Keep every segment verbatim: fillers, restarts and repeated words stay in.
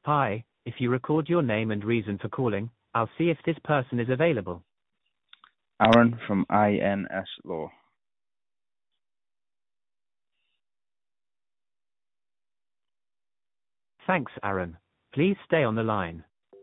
Hi, if you record your name and reason for calling, I'll see if this person is available. Aaron from I N S Law. Thanks, Aaron. Please stay on the line.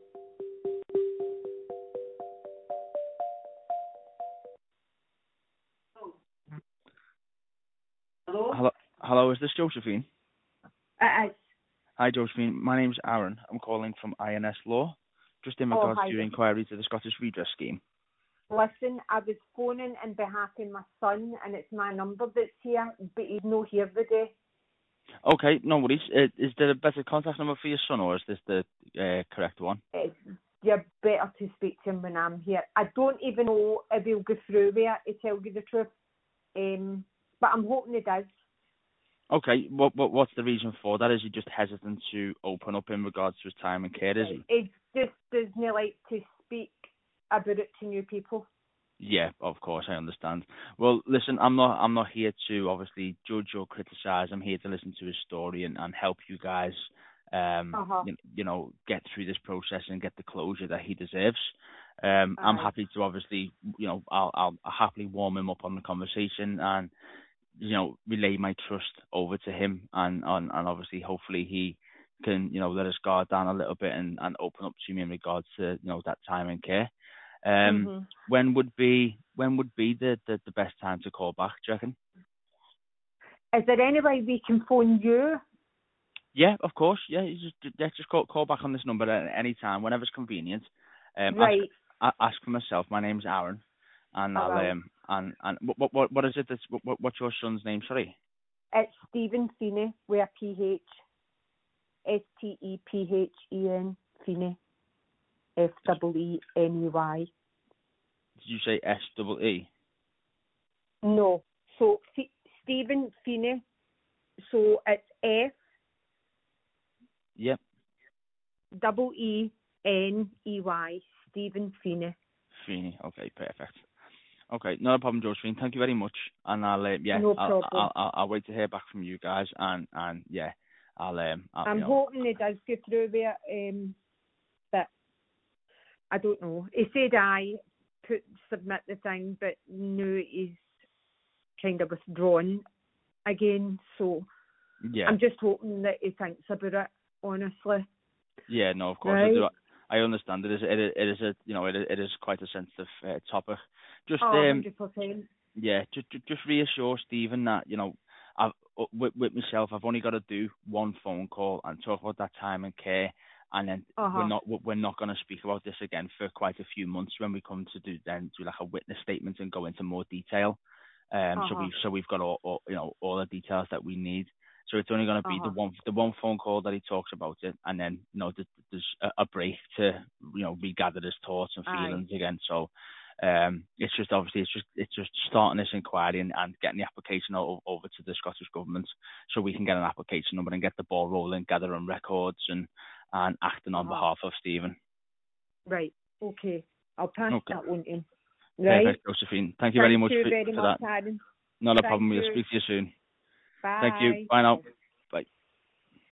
Hello? Hello, hello, is this Josephine? It is. Hi, Josephine. My name's Aaron. I'm calling from I N S Law, just in Oh, regards hi to your there. inquiry to the Scottish Redress Scheme. Listen, I was phoning in behalf of my son, and it's my number that's here, but he's not here today. Okay, no worries. Uh, is there a better contact number for your son, or is this the uh, correct one? It's, you're better to speak to him when I'm here. I don't even know if he'll go through there, to tell you the truth. Um, but I'm hoping he does. Okay, what, what what's the reason for that? Is he just hesitant to open up in regards to his time and care, is he? He just doesn't like to speak about it to new people. Yeah, of course, I understand. Well, listen, I'm not I'm not here to obviously judge or criticise. I'm here to listen to his story and, and help you guys, um, Uh-huh. you, you know, get through this process and get the closure that he deserves. Um, I'm Aye. happy to obviously, you know, I'll, I'll happily warm him up on the conversation and, you know, relay my trust over to him and, and, and obviously, hopefully he can, you know, let his guard down a little bit and, and open up to me in regards to, you know, that time and care. Um, Mm-hmm. when would be when would be the, the, the best time to call back, do you reckon? Is there any way we can phone you? Yeah, of course. Yeah, you just yeah, just call call back on this number at any time, whenever's convenient. Um, ask Right. a- ask for myself. My name's Aaron, and I I'll will. um and and what what what is it? That's what what's your son's name? Sorry. It's Stephen Feeney with a P H. S T E P H E N, Feeney. F E E N E Y. Did you say S double E? No. So, F- Stephen Feeney. So, it's F Yep. double E N E Y. Stephen Feeney. Feeney. Okay, perfect. Okay, not a problem, Josephine. Thank you very much, and I'll uh, yeah, No I'll, problem. I'll I'll I'll wait to hear back from you guys, and and yeah, I'll um I'll, I'm you know. hoping he does go through there, um, but I don't know. He said I put submit the thing, but no, he's kind of withdrawn again. So Yeah. I'm just hoping that he thinks about it, honestly. Yeah, no, of course I Right? do. I understand. It is, it is, it is a, you know, it is, it is quite a sensitive uh, topic. Just, Oh, um, one hundred percent. yeah, just, just reassure Stephen that, you know, I've, uh, with, with myself, I've only got to do one phone call and talk about that time and care, and then we're Uh-huh. not, we're not going to speak about this again for quite a few months when we come to do then do like a witness statement and go into more detail. Um, so Uh-huh. we, so we've got all, all, you know, all the details that we need. So it's only going to be the Uh-huh. one the one phone call that he talks about it, and then you know th- there's a, a break to you know regather his thoughts and Aye. feelings again. So um, it's just obviously it's just it's just starting this inquiry and, and getting the application o- over to the Scottish Government, so we can get an application number and get the ball rolling, gathering records and and acting on Uh-huh. behalf of Stephen. Right. Okay. I'll pass Okay, that on to him. Right? perfect, Josephine. Thank you very Thank much you for, very for much, that. Adam. Not a Thank problem. We'll you. speak to you soon. Thank you. Bye. Bye now.